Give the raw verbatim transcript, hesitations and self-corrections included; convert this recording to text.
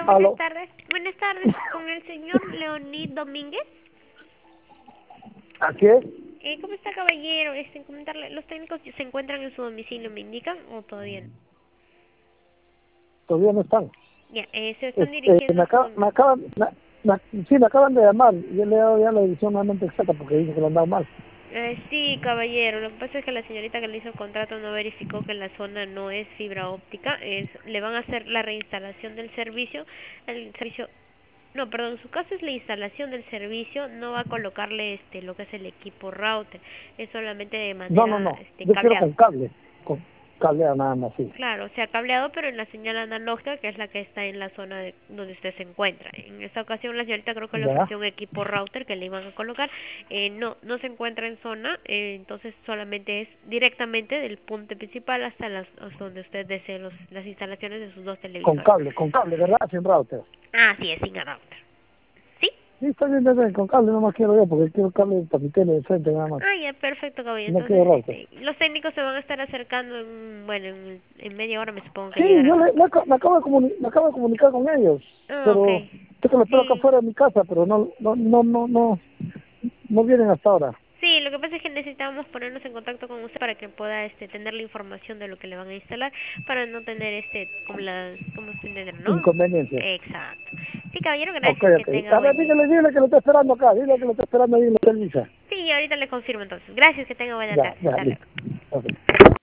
Buenas Aló. tardes. Buenas tardes, con el señor Leonid Domínguez. ¿Así es? Eh, ¿Cómo está, caballero? Este, comentarle, ¿los técnicos se encuentran en su domicilio, me indican, o todavía no? Todavía no están. Ya, eh, se están Este, dirigiendo me, a su acaba, me domicilio. acaban, me, me- sí, me acaban de llamar. Yo le he dado ya la edición nuevamente exacta porque dice que lo han dado mal. Eh, sí, caballero, lo que pasa es que la señorita que le hizo el contrato no verificó que la zona no es fibra óptica. Es, le van a hacer la reinstalación del servicio. El servicio, no, perdón, su caso es la instalación del servicio, no va a colocarle este lo que es el equipo router, es solamente de No, no, manera no. este Yo quiero cableado. con cable. Con cableado nada más, sí. Claro, o sea, cableado, pero en la señal analógica, que es la que está en la zona de donde usted se encuentra. En esta ocasión, la señorita creo que le ¿Ya? ofreció un equipo router que le iban a colocar. Eh, no, no se encuentra en zona, eh, entonces solamente es directamente del punto principal hasta, las, hasta donde usted desee los, las instalaciones de sus dos Con televisores. cable, con cable, ¿verdad? Sin router. Ah, sí, es sin router. ¿Sí? Sí, está bien, está bien, con cable no más quiero yo porque quiero cable para mi tele de frente nada más. Ah, ya, perfecto, caballero. No quiero Entonces, router. este, los técnicos se van a estar acercando en, bueno, en, en media hora me supongo que Sí, llegarán yo a le, su le casa. aca- me, acabo de comuni- me acabo de comunicar con ellos, Ah, ok. pero yo que lo espero acá Sí. fuera de mi casa, pero no, no, no, no, no, no vienen hasta ahora. Sí, lo que pasa es que necesitamos ponernos en contacto con usted para que pueda este tener la información de lo que le van a instalar para no tener este como las como usted entenderá, ¿no? Inconveniencias. Exacto. Sí, caballero, Ok, gracias, que ok. tenga A ver, buen día. dígale, dile que lo está esperando acá, dile que lo está esperando ahí en la televisa. Sí, ahorita le confirmo entonces. Gracias, que tenga buena Ya, tarde. ya, Hasta luego. listo. Ok.